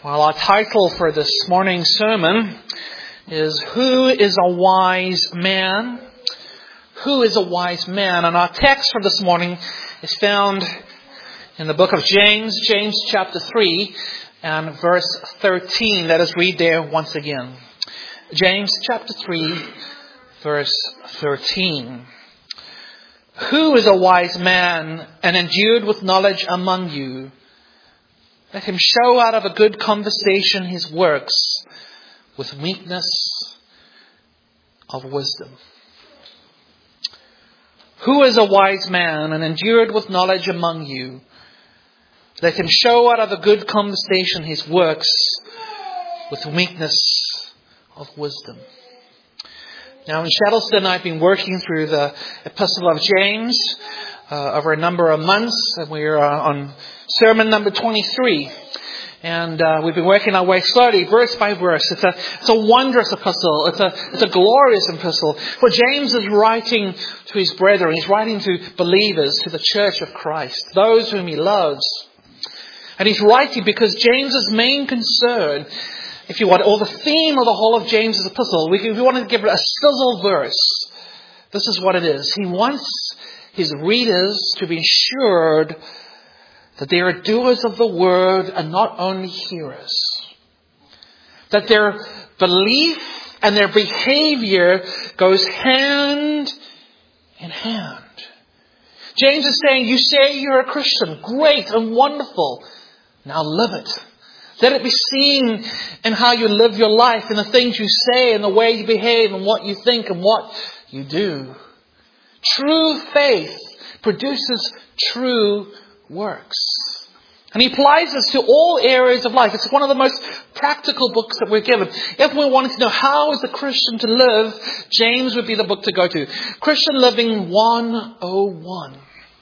Well, our title for this morning's sermon is Who is a Wise Man? Who is a wise man? And our text for this morning is found in the book of James, James chapter 3 and verse 13. Let us read there once again. James chapter 3, verse 13. Who is a wise man and endued with knowledge among you? Let him show out of a good conversation his works with meekness of wisdom. Who is a wise man and endued with knowledge among you? Let him show out of a good conversation his works with meekness of wisdom. Now in Shettleston, I've been working through the Epistle of James over a number of months, and we're on sermon number 23. And we've been working our way slowly, verse by verse. It's a wondrous epistle. It's a glorious epistle. For James is writing to his brethren. He's writing to believers, to the church of Christ, those whom he loves. And he's writing because James's main concern, if you want, or the theme of the whole of James's epistle, if we want to give it a sizzle verse, this is what it is. He wants his readers to be assured that they are doers of the word and not only hearers. That their belief and their behavior goes hand in hand. James is saying, you say you're a Christian. Great and wonderful. Now live it. Let it be seen in how you live your life, in the things you say, and the way you behave, and what you think, and what you do. True faith produces true works. And he applies this to all areas of life. It's one of the most practical books that we're given. If we wanted to know how is a Christian to live, James would be the book to go to. Christian Living 101.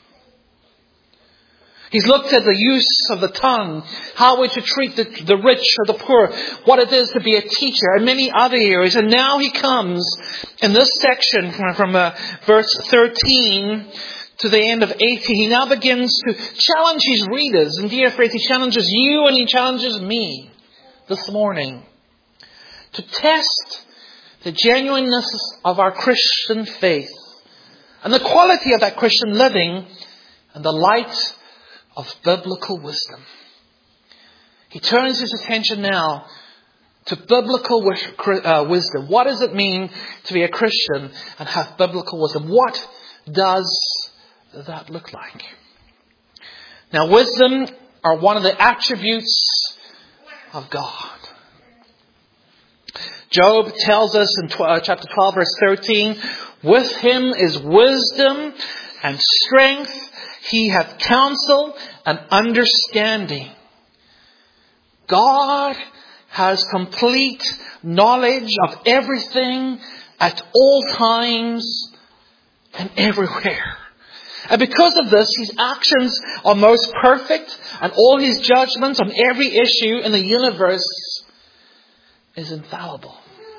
He's looked at the use of the tongue, how we're to treat the rich or the poor, what it is to be a teacher, and many other areas. And now he comes in this section from verse 13 to the end of 18. He now begins to challenge his readers. And dear friends, he challenges you and he challenges me this morning to test the genuineness of our Christian faith and the quality of that Christian living in the light of biblical wisdom. He turns his attention now to biblical wisdom. What does it mean to be a Christian and have biblical wisdom? What does that look like? Now, wisdom are one of the attributes of God. Job tells us in chapter 12, verse 13, with him is wisdom and strength. He hath counsel and understanding. God has complete knowledge of everything at all times and everywhere. And because of this, his actions are most perfect, and all his judgments on every issue in the universe is infallible.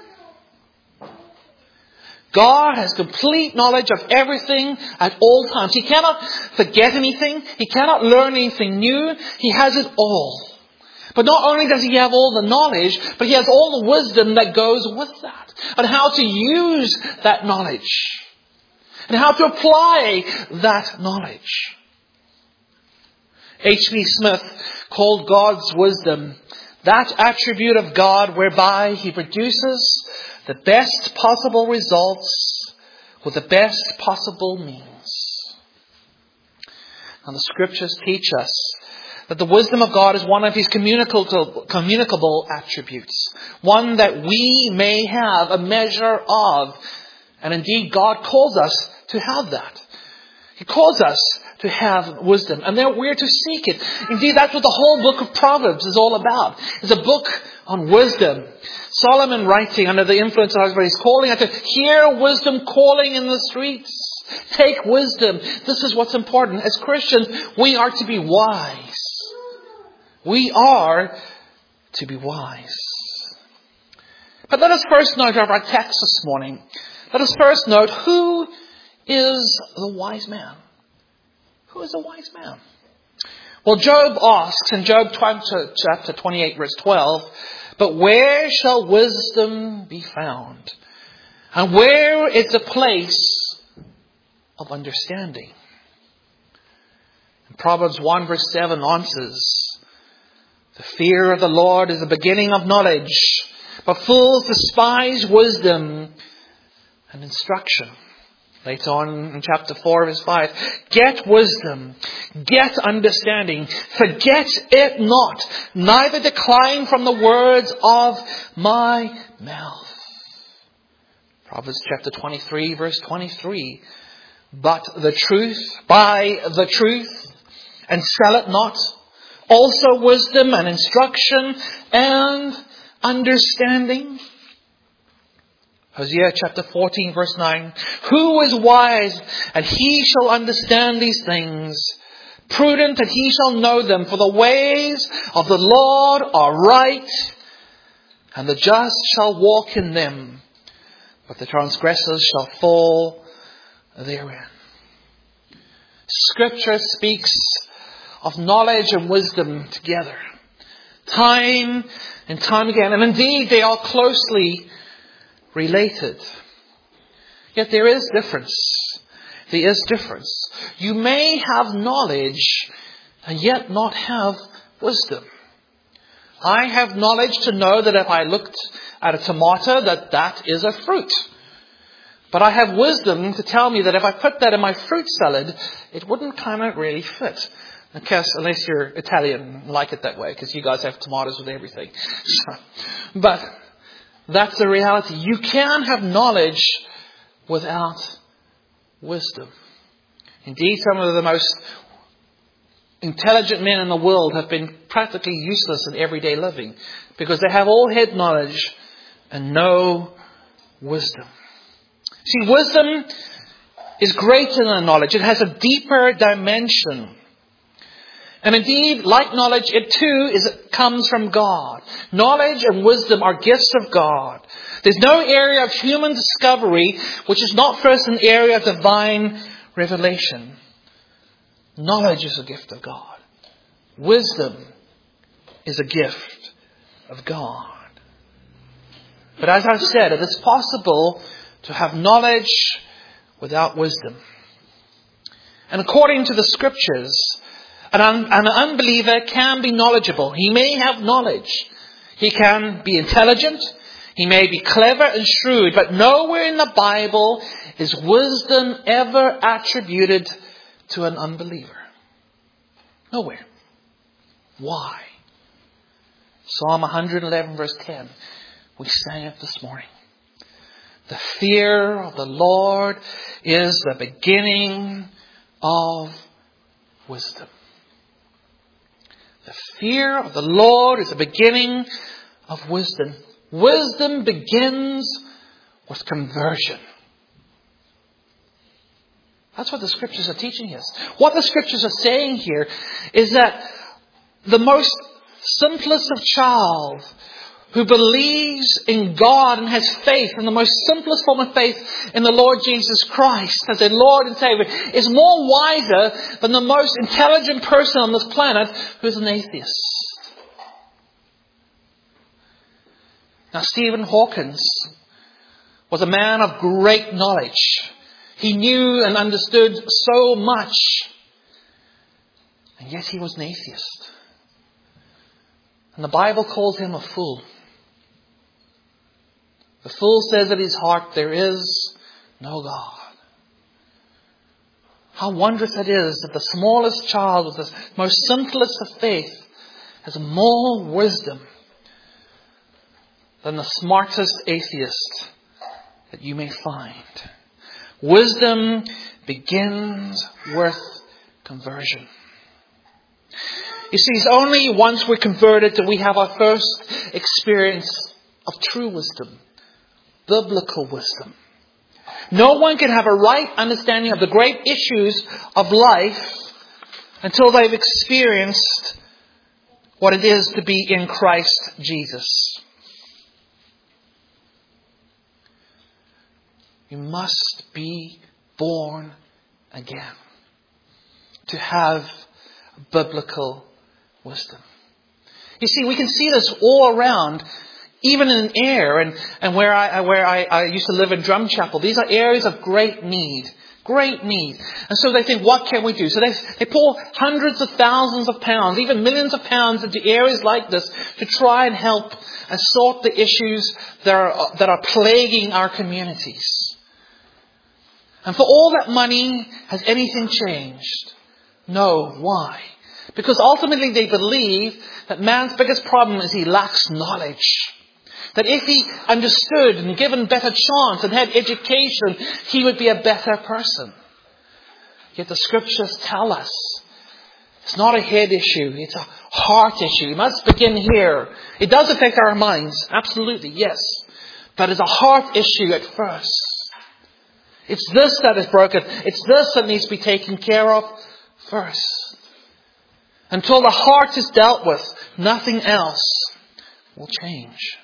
God has complete knowledge of everything at all times. He cannot forget anything. He cannot learn anything new. He has it all. But not only does he have all the knowledge, but he has all the wisdom that goes with that. And how to use that knowledge. And how to apply that knowledge. H.B. Smith called God's wisdom that attribute of God whereby he produces the best possible results with the best possible means. And the scriptures teach us that the wisdom of God is one of his communicable attributes. One that we may have a measure of. And indeed, God calls us to have that. He calls us to have wisdom. And then we're to seek it. Indeed, that's what the whole book of Proverbs is all about. It's a book on wisdom. Solomon writing under the influence of his husband, he's calling out to hear wisdom calling in the streets. Take wisdom. This is what's important. As Christians, we are to be wise. We are to be wise. But let us first note of our text this morning. Let us first note, who is the wise man? Who is a wise man? Well, Job asks in Job chapter 28, verse 12, but where shall wisdom be found? And where is the place of understanding? And Proverbs 1, verse 7 answers, the fear of the Lord is the beginning of knowledge, but fools despise wisdom and instruction. Later on in chapter 4, verse 5, get wisdom, get understanding, forget it not, neither decline from the words of my mouth. Proverbs chapter 23, verse 23, but the truth, buy the truth, and sell it not, also wisdom and instruction and understanding. Hosea chapter 14 verse 9. Who is wise, and he shall understand these things? Prudent, and he shall know them. For the ways of the Lord are right, and the just shall walk in them, but the transgressors shall fall therein. Scripture speaks of knowledge and wisdom together, time and time again. And indeed, they are closely related. Yet there is difference. There is difference. You may have knowledge and yet not have wisdom. I have knowledge to know that if I looked at a tomato, that is a fruit. But I have wisdom to tell me that if I put that in my fruit salad, it wouldn't kind of really fit. Unless you're Italian and like it that way, because you guys have tomatoes with everything. But that's the reality. You can have knowledge without wisdom. Indeed, some of the most intelligent men in the world have been practically useless in everyday living because they have all head knowledge and no wisdom. See, wisdom is greater than knowledge. It has a deeper dimension. And indeed, like knowledge, it too comes from God. Knowledge and wisdom are gifts of God. There's no area of human discovery which is not first an area of divine revelation. Knowledge is a gift of God. Wisdom is a gift of God. But as I've said, it is possible to have knowledge without wisdom. And according to the Scriptures, an unbeliever can be knowledgeable. He may have knowledge. He can be intelligent. He may be clever and shrewd. But nowhere in the Bible is wisdom ever attributed to an unbeliever. Nowhere. Why? Psalm 111 verse 10. We sang it this morning. The fear of the Lord is the beginning of wisdom. The fear of the Lord is the beginning of wisdom. Wisdom begins with conversion. That's what the Scriptures are teaching us. What the Scriptures are saying here is that the most simplest of child who believes in God and has faith in the most simplest form of faith in the Lord Jesus Christ as their Lord and Savior is more wiser than the most intelligent person on this planet who's an atheist. Now, Stephen Hawkins was a man of great knowledge. He knew and understood so much, and yet he was an atheist. And the Bible calls him a fool. The fool says in his heart, there is no God. How wondrous it is that the smallest child with the most simplest of faith has more wisdom than the smartest atheist that you may find. Wisdom begins with conversion. You see, it's only once we're converted that we have our first experience of true wisdom. Biblical wisdom. No one can have a right understanding of the great issues of life until they've experienced what it is to be in Christ Jesus. You must be born again to have biblical wisdom. You see, we can see this all around, even in air and where I used to live in Drumchapel. These are areas of great need. Great need. And so they think, what can we do? So they pour hundreds of thousands of pounds, even millions of pounds into areas like this to try and help and sort the issues that are plaguing our communities. And for all that money, has anything changed? No. Why? Because ultimately they believe that man's biggest problem is he lacks knowledge. That if he understood and given better chance and had education, he would be a better person. Yet the scriptures tell us it's not a head issue, it's a heart issue. It must begin here. It does affect our minds, absolutely, yes. But it's a heart issue at first. It's this that is broken. It's this that needs to be taken care of first. Until the heart is dealt with, nothing else will change.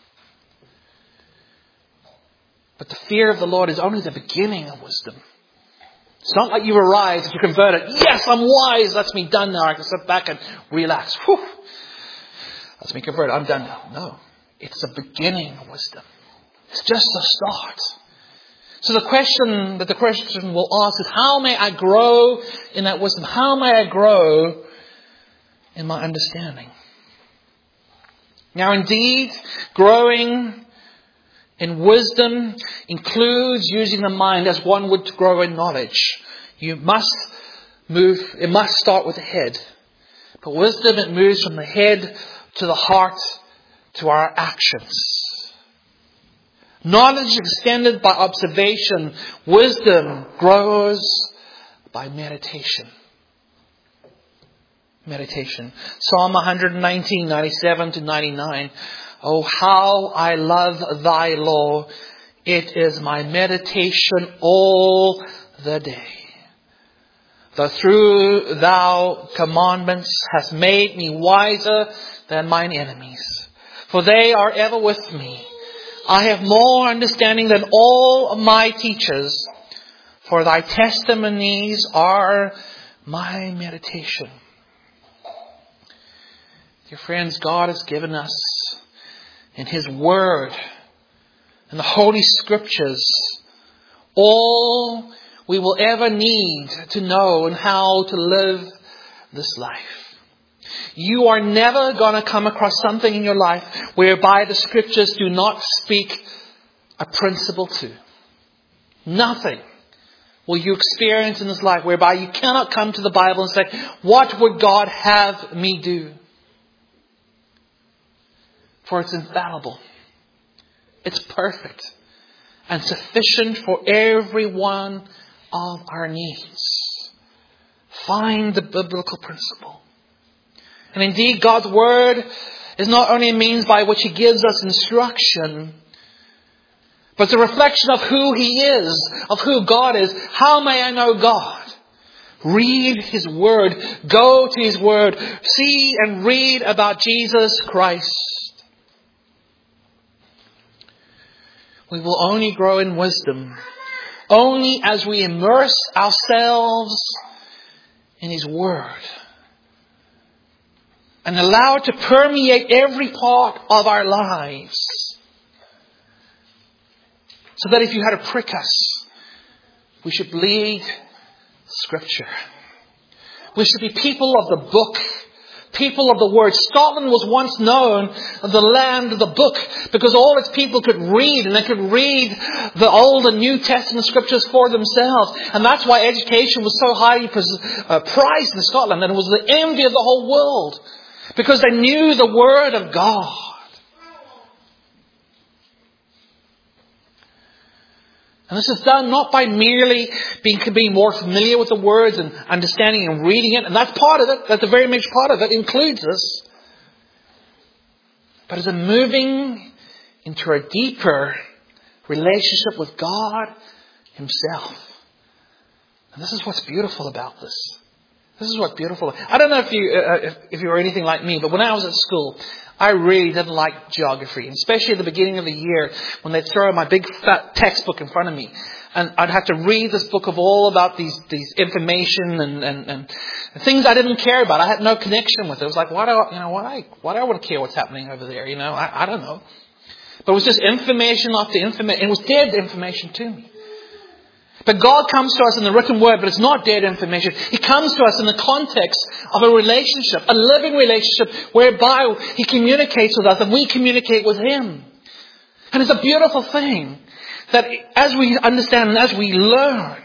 But the fear of the Lord is only the beginning of wisdom. It's not like you arrive, you convert it. Yes, I'm wise. That's me done now. I can sit back and relax. Whew. That's me converted. I'm done now. No. It's the beginning of wisdom. It's just the start. So the question that the Christian will ask is, how may I grow in that wisdom? How may I grow in my understanding? Now indeed, growing in wisdom includes using the mind as one would grow in knowledge. It must start with the head. But wisdom, it moves from the head to the heart to our actions. Knowledge extended by observation. Wisdom grows by meditation. Meditation. Psalm 119, 97 to 99. Oh, how I love thy law. It is my meditation all the day. The through thou commandments hast made me wiser than mine enemies. For they are ever with me. I have more understanding than all my teachers. For thy testimonies are my meditation. Dear friends, God has given us in His Word, in the Holy Scriptures, all we will ever need to know and how to live this life. You are never going to come across something in your life whereby the Scriptures do not speak a principle to. Nothing will you experience in this life whereby you cannot come to the Bible and say, what would God have me do? For it's infallible. It's perfect. And sufficient for every one of our needs. Find the biblical principle. And indeed, God's Word is not only a means by which He gives us instruction, but it's a reflection of who He is, of who God is. How may I know God? Read His Word. Go to His Word. See and read about Jesus Christ. We will only grow in wisdom only as we immerse ourselves in His Word and allow it to permeate every part of our lives. So that if you had to prick us, we should bleed Scripture. We should be people of the book. People of the Word. Scotland was once known as the land of the book because all its people could read, and they could read the Old and New Testament Scriptures for themselves. And that's why education was so highly prized in Scotland, and it was the envy of the whole world because they knew the Word of God. And this is done not by merely being more familiar with the words and understanding and reading it. And that's part of it. That's a very much part of it. It includes this. But it's a moving into a deeper relationship with God Himself. And this is what's beautiful about this. This is what's beautiful. I don't know if you were anything like me, but when I was at school, I really didn't like geography, and especially at the beginning of the year when they'd throw my big fat textbook in front of me. And I'd have to read this book of all about these information and things I didn't care about. I had no connection with it. It was like, why do I want to care what's happening over there? I don't know. But it was just information after information. It was dead information to me. But God comes to us in the written word, but it's not dead information. He comes to us in the context of a relationship, a living relationship, whereby He communicates with us and we communicate with Him. And it's a beautiful thing that as we understand and as we learn,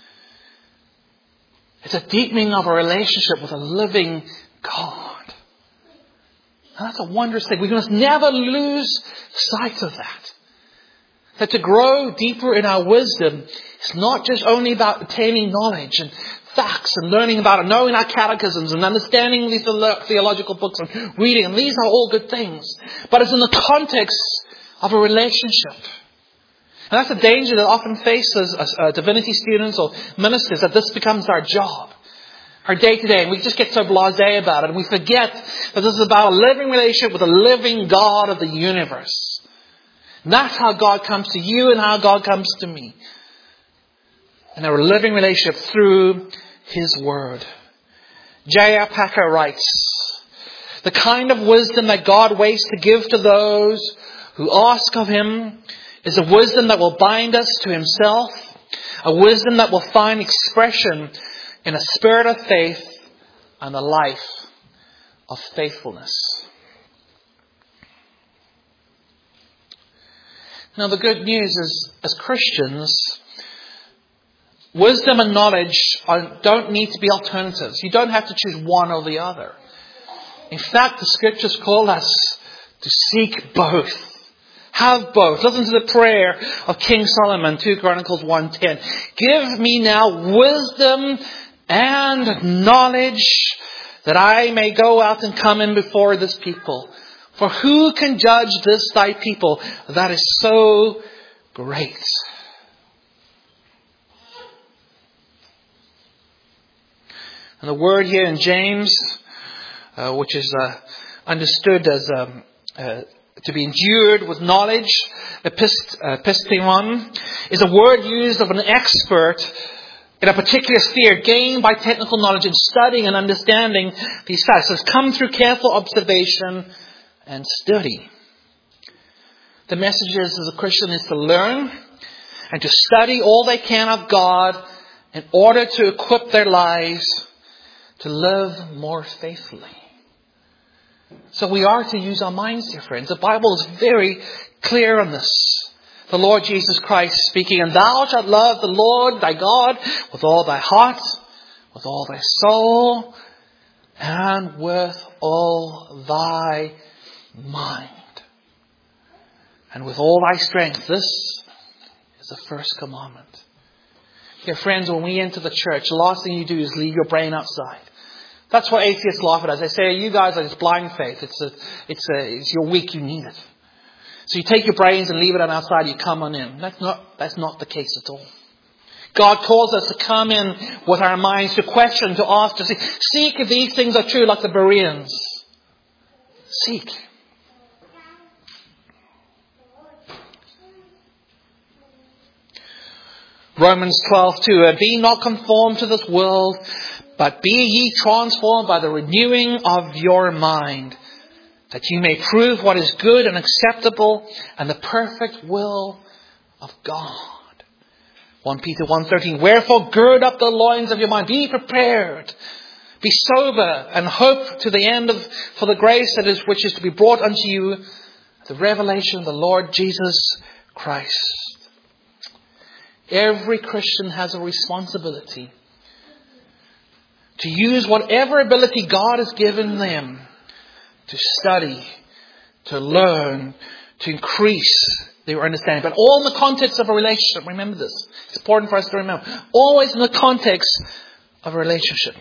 it's a deepening of a relationship with a living God. And that's a wondrous thing. We must never lose sight of that. That to grow deeper in our wisdom is not just only about attaining knowledge and facts and learning about it, knowing our catechisms and understanding these theological books and reading. And these are all good things. But it's in the context of a relationship. And that's a danger that often faces us, divinity students or ministers, that this becomes our job, our day-to-day. And we just get so blasé about it. And we forget that this is about a living relationship with a living God of the universe. And that's how God comes to you and how God comes to me. And a living relationship through His Word. J.I. Packer writes, the kind of wisdom that God waits to give to those who ask of Him is a wisdom that will bind us to Himself, a wisdom that will find expression in a spirit of faith and a life of faithfulness. Now the good news is, as Christians, wisdom and knowledge don't need to be alternatives. You don't have to choose one or the other. In fact, the Scriptures call us to seek both. Have both. Listen to the prayer of King Solomon, 2 Chronicles 1:10. Give me now wisdom and knowledge, that I may go out and come in before this people. For who can judge this thy people that is so great? And the word here in James, which is understood as to be endued with knowledge, epistemon, is a word used of an expert in a particular sphere, gained by technical knowledge in studying and understanding these facts. It's come through careful observation and study. The message is, as a Christian, is to learn and to study all they can of God in order to equip their lives to live more faithfully. So we are to use our minds, dear friends. The Bible is very clear on this. The Lord Jesus Christ speaking, and thou shalt love the Lord thy God with all thy heart, with all thy soul, and with all thy mind, and with all thy strength. This is the first commandment. Dear friends, when we enter the church, the last thing you do is leave your brain outside. That's what atheists laugh at us. They say, you guys are just blind faith. It's your week, you need it. So you take your brains and leave it on outside, you come on in. That's not the case at all. God calls us to come in with our minds, to question, to ask, to seek if these things are true, like the Bereans. Seek. Romans 12:2, and be not conformed to this world, but be ye transformed by the renewing of your mind, that you may prove what is good and acceptable and the perfect will of God. 1 Peter 1:13, wherefore gird up the loins of your mind, be prepared, be sober, and hope to the end for the grace which is to be brought unto you, the revelation of the Lord Jesus Christ. Every Christian has a responsibility to use whatever ability God has given them to study, to learn, to increase their understanding. But all in the context of a relationship. Remember this. It's important for us to remember. Always in the context of a relationship.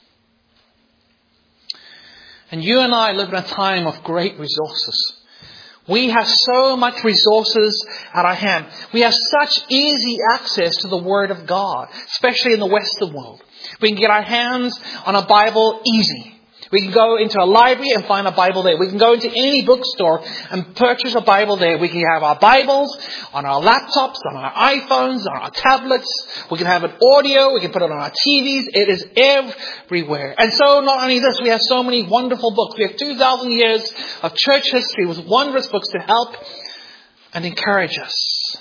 And you and I live in a time of great resources. We have so much resources at our hand. We have such easy access to the Word of God, especially in the Western world. We can get our hands on a Bible easy. We can go into a library and find a Bible there. We can go into any bookstore and purchase a Bible there. We can have our Bibles on our laptops, on our iPhones, on our tablets. We can have it audio. We can put it on our TVs. It is everywhere. And so not only this, we have so many wonderful books. We have 2,000 years of church history with wondrous books to help and encourage us.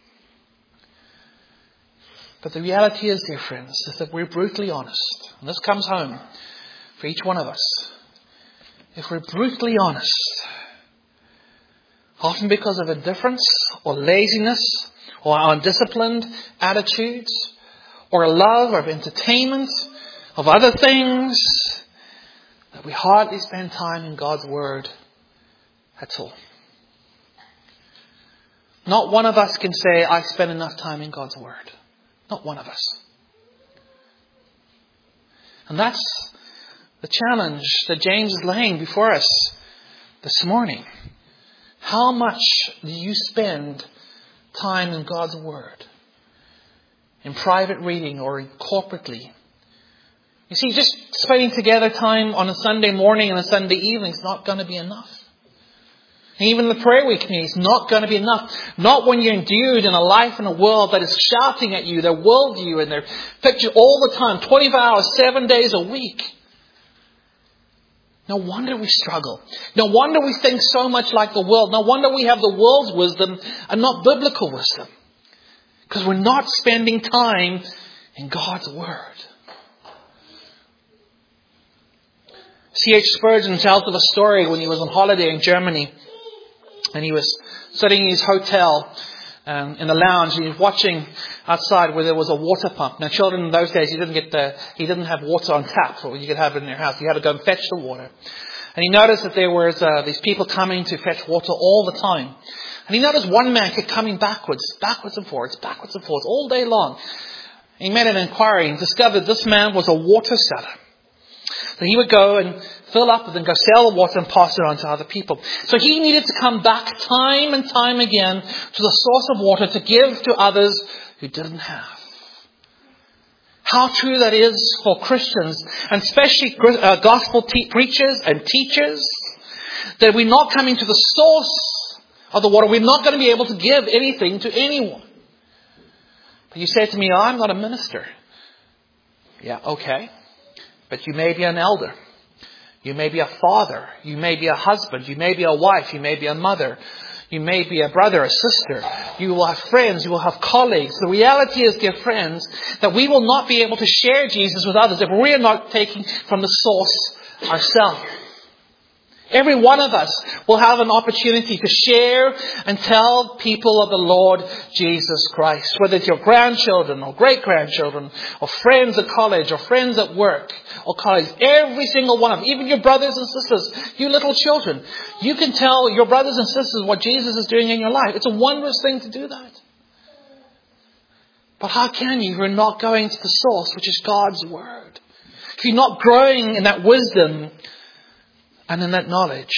But the reality is, dear friends, is that we're brutally honest. And this comes home for each one of us. If we're brutally honest, often because of indifference or laziness or our undisciplined attitudes or a love of entertainment, of other things, that we hardly spend time in God's Word at all. Not one of us can say, I spend enough time in God's Word. Not one of us. And that's the challenge that James is laying before us this morning. How much do you spend time in God's Word? In private reading or corporately? You see, just spending together time on a Sunday morning and a Sunday evening is not going to be enough. And even the prayer week community is not going to be enough. Not when you're endued in a life and a world that is shouting at you, their worldview and their picture all the time, 24 hours, 7 days a week. No wonder we struggle. No wonder we think so much like the world. No wonder we have the world's wisdom and not biblical wisdom. Because we're not spending time in God's Word. C.H. Spurgeon tells of a story when he was on holiday in Germany. And he was sitting in his hotel in the lounge, and he was watching outside where there was a water pump. Now, children in those days, he didn't have water on tap, or you could have it in their house. You had to go and fetch the water. And he noticed that there was these people coming to fetch water all the time. And he noticed one man kept coming backwards and forwards, all day long. And he made an inquiry and discovered this man was a water seller. So he would go and fill up and then go sell the water and pass it on to other people. So he needed to come back time and time again to the source of water to give to others who didn't have. How true that is for Christians, and especially gospel preachers and teachers, that we're not coming to the source of the water. We're not going to be able to give anything to anyone. But you say to me, I'm not a minister. Yeah, okay. But you may be an elder. You may be a father. You may be a husband. You may be a wife. You may be a mother. You may be a brother, a sister. You will have friends. You will have colleagues. The reality is, dear friends, that we will not be able to share Jesus with others if we are not taking from the source ourselves. Every one of us will have an opportunity to share and tell people of the Lord Jesus Christ. Whether it's your grandchildren or great-grandchildren or friends at college or friends at work or college. Every single one of them, even your brothers and sisters, you little children. You can tell your brothers and sisters what Jesus is doing in your life. It's a wondrous thing to do that. But how can you if you're not going to the source, which is God's Word? If you're not growing in that wisdom and in that knowledge.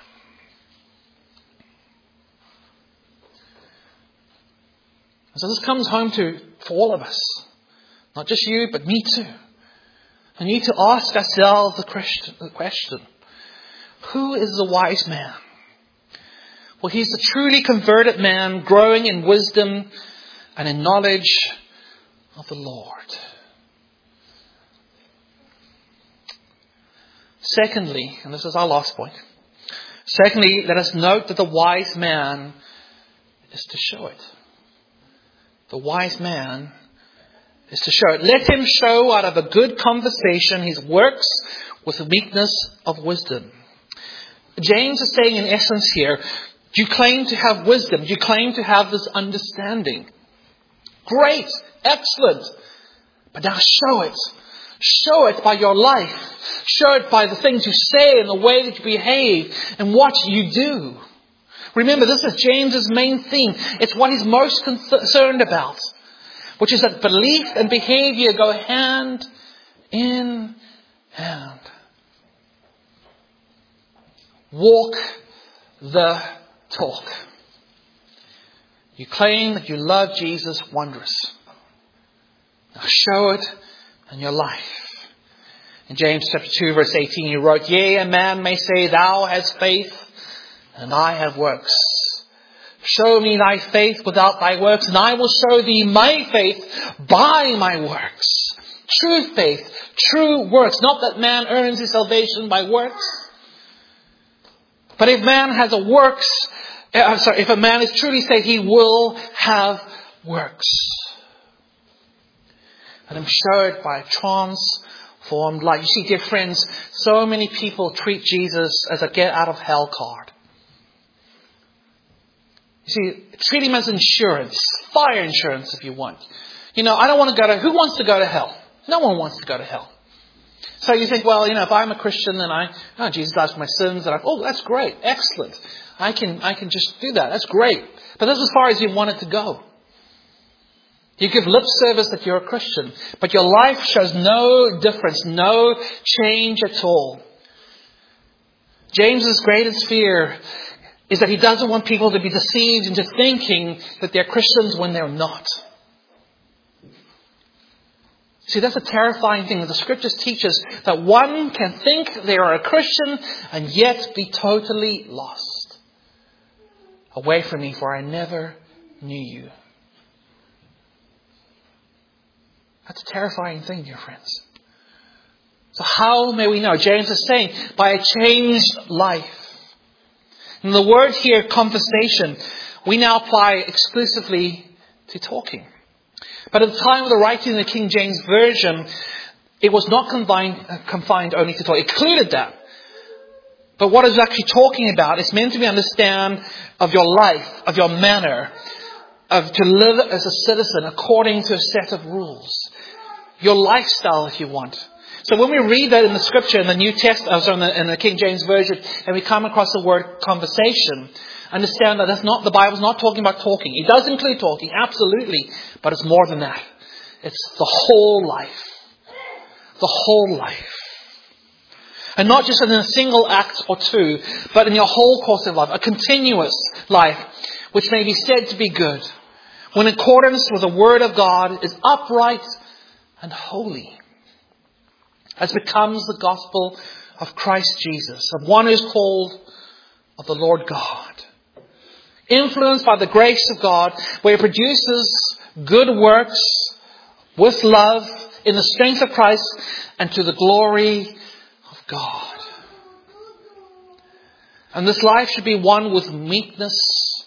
So this comes home for all of us. Not just you, but me too. We need to ask ourselves the question. Who is the wise man? Well, he's the truly converted man, growing in wisdom and in knowledge of the Lord. Secondly, and this is our last point. Secondly, let us note that the wise man is to show it. The wise man is to show it. Let him show out of a good conversation his works with the meekness of wisdom. James is saying in essence here, do you claim to have wisdom? Do you claim to have this understanding? Great, excellent. But now show it. Show it by your life. Show it by the things you say and the way that you behave and what you do. Remember, this is James's main theme. It's what he's most concerned about, which is that belief and behavior go hand in hand. Walk the talk. You claim that you love Jesus, wondrous. Now show it in your life. In James chapter 2 verse 18 he wrote, "Yea, a man may say, Thou hast faith, and I have works. Show me thy faith without thy works, and I will show thee my faith by my works." True faith, true works. Not that man earns his salvation by works. But if man has a works, if a man is truly saved, he will have works. And I'm showed by a transformed life. You see, dear friends, so many people treat Jesus as a get out of hell card. You see, treat him as insurance, fire insurance if you want. I don't want to go to, who wants to go to hell? No one wants to go to hell. So you think, well, if I'm a Christian and Jesus died for my sins, and that's great, excellent. I can just do that. That's great. But that's as far as you want it to go. You give lip service that you're a Christian, but your life shows no difference, no change at all. James's greatest fear is that he doesn't want people to be deceived into thinking that they're Christians when they're not. See, that's a terrifying thing. The scriptures teach us that one can think they are a Christian and yet be totally lost. Away from me, for I never knew you. That's a terrifying thing, dear friends. So how may we know? James is saying, by a changed life. And the word here, conversation, we now apply exclusively to talking. But at the time of the writing of the King James Version, it was not confined only to talk. It included that. But what it's actually talking about is meant to be understand of your life, of your manner, of to live as a citizen according to a set of rules. Your lifestyle, if you want. So when we read that in the scripture, in the New Testament, in the King James Version, and we come across the word conversation, understand that the Bible's not talking about talking. It does include talking, absolutely, but it's more than that. It's the whole life. The whole life. And not just in a single act or two, but in your whole course of life. A continuous life, which may be said to be good, when in accordance with the Word of God is upright and holy, as becomes the gospel of Christ Jesus, of one who is called of the Lord God. Influenced by the grace of God, where He produces good works with love in the strength of Christ and to the glory of God. And this life should be one with meekness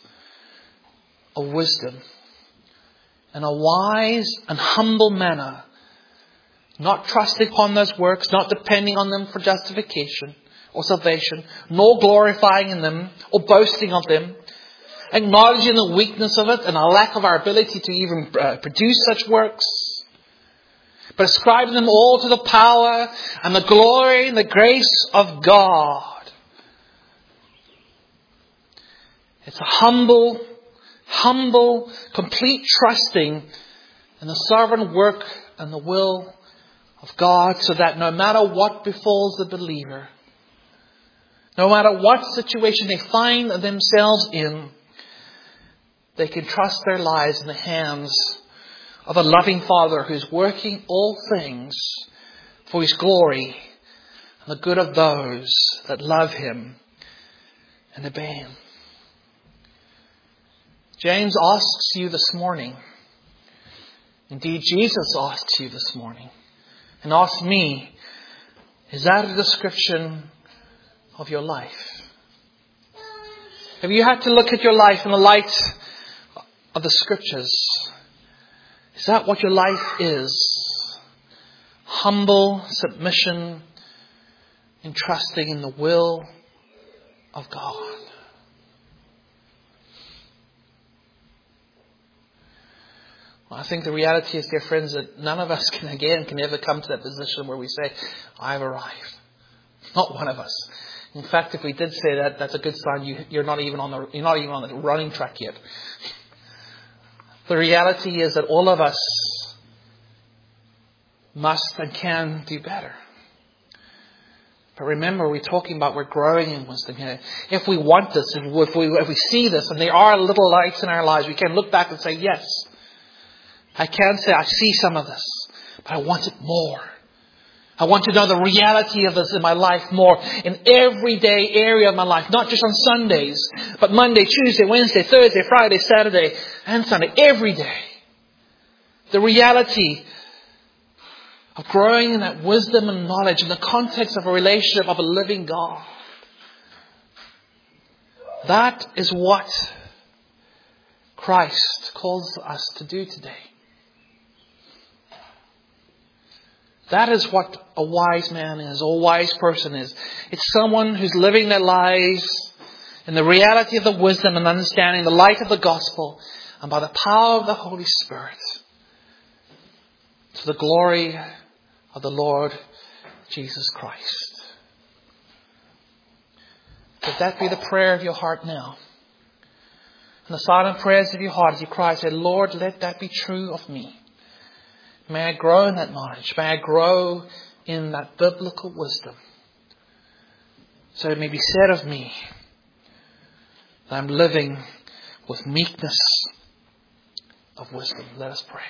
of wisdom in a wise and humble manner, not trusting upon those works, not depending on them for justification or salvation, nor glorifying in them or boasting of them, acknowledging the weakness of it and a lack of our ability to even produce such works, but ascribing them all to the power and the glory and the grace of God. It's a humble, complete trusting in the sovereign work and the will of God, so that no matter what befalls the believer, no matter what situation they find themselves in, they can trust their lives in the hands of a loving Father who's working all things for His glory and the good of those that love Him and obey Him. James asks you this morning, indeed Jesus asks you this morning, and asks me, is that a description of your life? Have you had to look at your life in the light of the scriptures? Is that what your life is? Humble submission and trusting in the will of God. Well, I think the reality is, dear friends, that none of us can ever come to that position where we say, I've arrived. Not one of us. In fact, if we did say that, that's a good sign you're not even on the running track yet. The reality is that all of us must and can do better. But remember, we're growing in wisdom here. If we want this, if we see this, and there are little lights in our lives, we can look back and say, yes, I can say I see some of this, but I want it more. I want to know the reality of this in my life more in everyday area of my life. Not just on Sundays, but Monday, Tuesday, Wednesday, Thursday, Friday, Saturday, and Sunday. Every day. The reality of growing in that wisdom and knowledge in the context of a relationship of a living God. That is what Christ calls us to do today. That is what a wise man is, or a wise person is. It's someone who's living their lives in the reality of the wisdom and understanding, the light of the gospel, and by the power of the Holy Spirit, to the glory of the Lord Jesus Christ. Let that be the prayer of your heart now. And the silent prayers of your heart as you cry, say, Lord, let that be true of me. May I grow in that knowledge. May I grow in that biblical wisdom. So it may be said of me that I'm living with meekness of wisdom. Let us pray.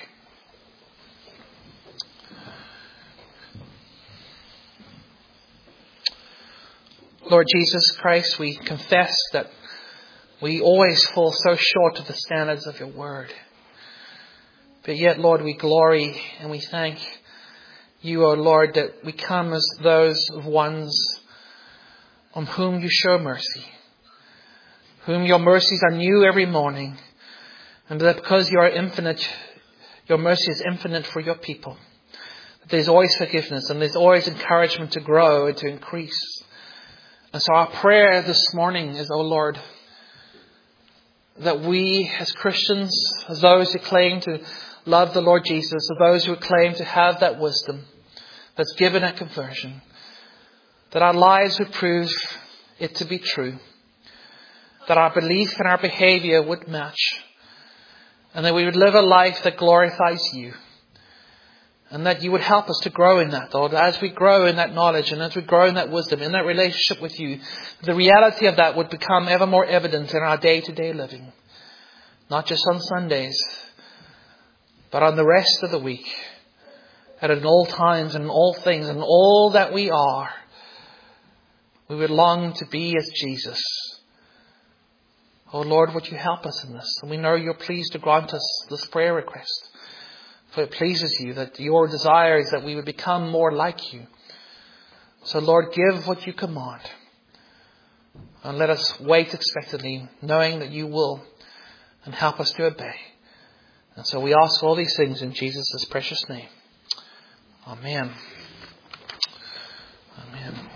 Lord Jesus Christ, we confess that we always fall so short of the standards of your word. But yet, Lord, we glory and we thank you, O Lord, that we come as those ones on whom you show mercy, whom your mercies are new every morning, and that because you are infinite, your mercy is infinite for your people. That there's always forgiveness and there's always encouragement to grow and to increase. And so our prayer this morning is, O Lord, that we as Christians, as those who claim to love the Lord Jesus, as those who claim to have that wisdom that's given at conversion, that our lives would prove it to be true, that our belief and our behavior would match, and that we would live a life that glorifies you. And that you would help us to grow in that, Lord. As we grow in that knowledge and as we grow in that wisdom, in that relationship with you, the reality of that would become ever more evident in our day-to-day living. Not just on Sundays, but on the rest of the week. And in all times and in all things and all that we are, we would long to be as Jesus. Oh Lord, would you help us in this? And we know you're pleased to grant us this prayer request. For it pleases you that your desire is that we would become more like you. So Lord, give what you command. And let us wait expectantly, knowing that you will, and help us to obey. And so we ask all these things in Jesus' precious name. Amen. Amen.